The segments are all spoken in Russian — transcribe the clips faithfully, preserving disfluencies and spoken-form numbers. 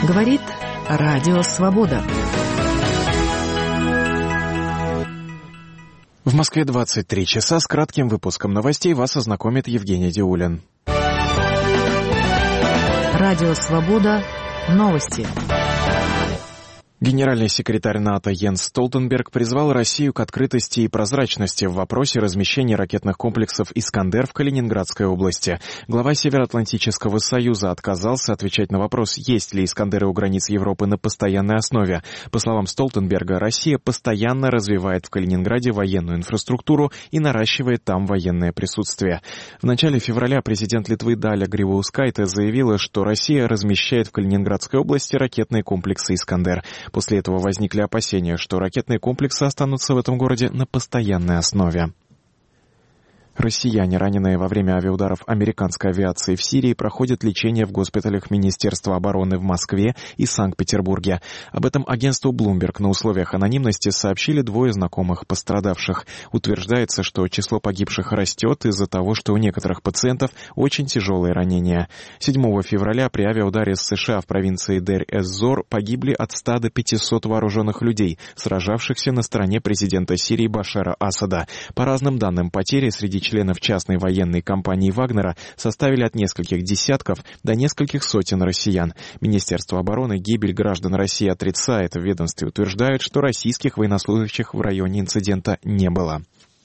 Говорит Радио Свобода. В Москве двадцать три часа. С кратким выпуском новостей вас ознакомит Евгений Диулин. Радио Свобода. Новости. Генеральный секретарь НАТО Йенс Столтенберг призвал Россию к открытости и прозрачности в вопросе размещения ракетных комплексов «Искандер» в Калининградской области. Глава Североатлантического союза отказался отвечать на вопрос, есть ли «Искандеры» у границ Европы на постоянной основе. По словам Столтенберга, Россия постоянно развивает в Калининграде военную инфраструктуру и наращивает там военное присутствие. В начале февраля президент Литвы Даля Грибаускайте заявила, что Россия размещает в Калининградской области ракетные комплексы «Искандер». После этого возникли опасения, что ракетные комплексы останутся в этом городе на постоянной основе. Россияне, раненые во время авиаударов американской авиации в Сирии, проходят лечение в госпиталях Министерства обороны в Москве и Санкт-Петербурге. Об этом агентству Bloomberg на условиях анонимности сообщили двое знакомых пострадавших. Утверждается, что число погибших растет из-за того, что у некоторых пациентов очень тяжелые ранения. седьмого февраля при авиаударе с США в провинции Дейр-эз-Зор погибли от ста до пятисот вооруженных людей, сражавшихся на стороне президента Сирии Башара Асада. По разным данным, потери среди членов частной военной компании «Вагнера» составили от нескольких десятков до нескольких сотен россиян. Министерство обороны гибель граждан России отрицает. В ведомстве утверждают, что российских военнослужащих в районе инцидента не было.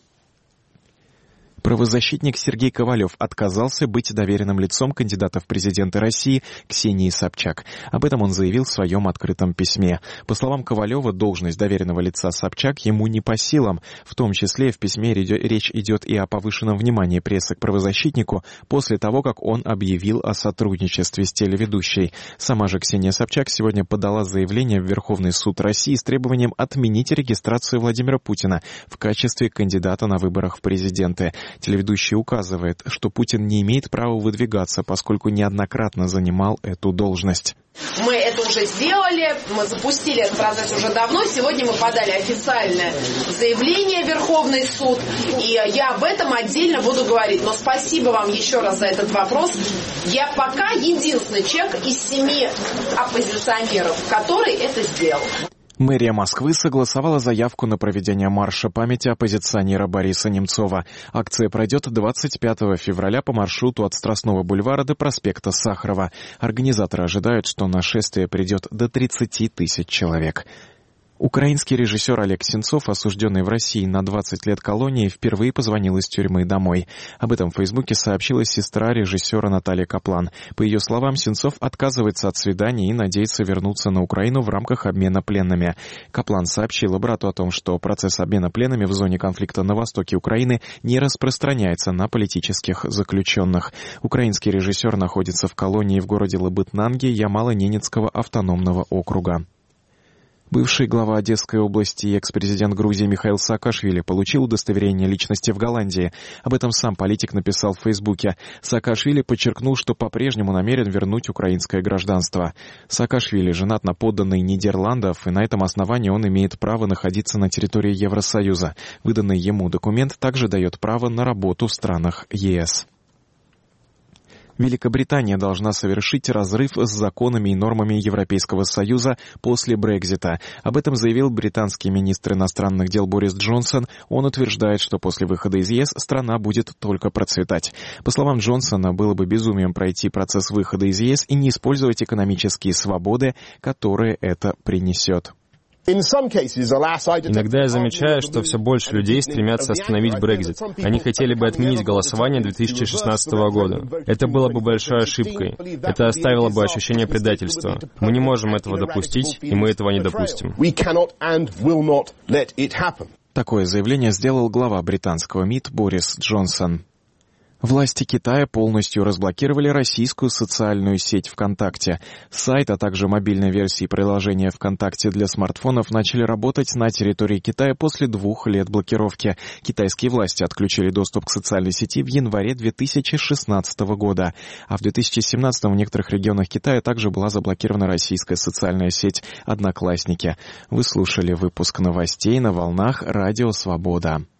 Правозащитник Сергей Ковалев отказался быть доверенным лицом кандидата в президенты России Ксении Собчак. Об этом он заявил в своем открытом письме. По словам Ковалева, должность доверенного лица Собчак ему не по силам. В том числе в письме речь идет и о повышенном внимании прессы к правозащитнику после того, как он объявил о сотрудничестве с телеведущей. Сама же Ксения Собчак сегодня подала заявление в Верховный суд России с требованием отменить регистрацию Владимира Путина в качестве кандидата на выборах в президенты. Телеведущий указывает, что Путин не имеет права выдвигаться, поскольку неоднократно занимал эту должность. Мы это уже сделали, мы запустили этот процесс уже давно. Сегодня мы подали официальное заявление в Верховный суд, и я об этом отдельно буду говорить. Но спасибо вам еще раз за этот вопрос. Я пока единственный человек из семи оппозиционеров, который это сделал. Мэрия Москвы согласовала заявку на проведение марша памяти оппозиционера Бориса Немцова. Акция пройдет двадцать пятого февраля по маршруту от Страстного бульвара до проспекта Сахарова. Организаторы ожидают, что на шествие придет до тридцати тысяч человек. Украинский режиссер Олег Сенцов, осужденный в России на двадцать лет колонии, впервые позвонил из тюрьмы домой. Об этом в Фейсбуке сообщила сестра режиссера Наталья Каплан. По ее словам, Сенцов отказывается от свиданий и надеется вернуться на Украину в рамках обмена пленными. Каплан сообщила брату о том, что процесс обмена пленными в зоне конфликта на востоке Украины не распространяется на политических заключенных. Украинский режиссер находится в колонии в городе Лабытнанги Ямало-Ненецкого автономного округа. Бывший глава Одесской области и экс-президент Грузии Михаил Саакашвили получил удостоверение личности в Голландии. Об этом сам политик написал в Фейсбуке. Саакашвили подчеркнул, что по-прежнему намерен вернуть украинское гражданство. Саакашвили женат на подданной Нидерландов, и на этом основании он имеет право находиться на территории Евросоюза. Выданный ему документ также дает право на работу в странах ЕС. Великобритания должна совершить разрыв с законами и нормами Европейского Союза после Брексита. Об этом заявил британский министр иностранных дел Борис Джонсон. Он утверждает, что после выхода из ЕС страна будет только процветать. По словам Джонсона, было бы безумием пройти процесс выхода из ЕС и не использовать экономические свободы, которые это принесет. Иногда я замечаю, что все больше людей стремятся остановить Брексит. Они хотели бы отменить голосование две тысячи шестнадцатого года. Это было бы большой ошибкой. Это оставило бы ощущение предательства. Мы не можем этого допустить, и мы этого не допустим. Такое заявление сделал глава британского МИД Борис Джонсон. Власти Китая полностью разблокировали российскую социальную сеть ВКонтакте. Сайт, а также мобильные версии приложения ВКонтакте для смартфонов начали работать на территории Китая после двух лет блокировки. Китайские власти отключили доступ к социальной сети в январе две тысячи шестнадцатого года. А в две тысячи семнадцатом в некоторых регионах Китая также была заблокирована российская социальная сеть «Одноклассники». Вы слушали выпуск новостей на волнах Радио Свобода.